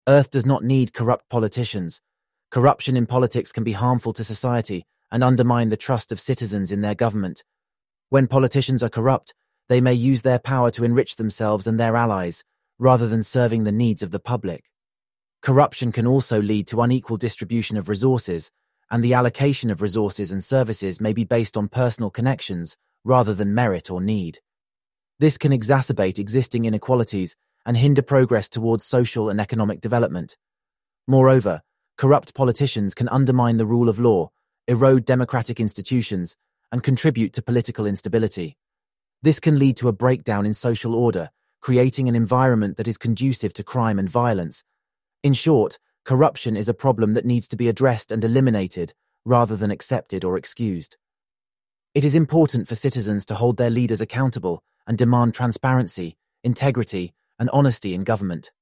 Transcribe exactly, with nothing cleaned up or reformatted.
Earth does not need corrupt politicians. Corruption in politics can be harmful to society and undermine the trust of citizens in their government. When politicians are corrupt, they may use their power to enrich themselves and their allies, rather than serving the needs of the public. Corruption can also lead to unequal distribution of resources, and the allocation of resources and services may be based on personal connections rather than merit or need. This can exacerbate existing inequalities and hinder progress towards social and economic development. Moreover, corrupt politicians can undermine the rule of law, erode democratic institutions, and contribute to political instability. This can lead to a breakdown in social order, creating an environment that is conducive to crime and violence. In short, corruption is a problem that needs to be addressed and eliminated rather than accepted or excused. It is important for citizens to hold their leaders accountable and demand transparency, integrity, and honesty in government.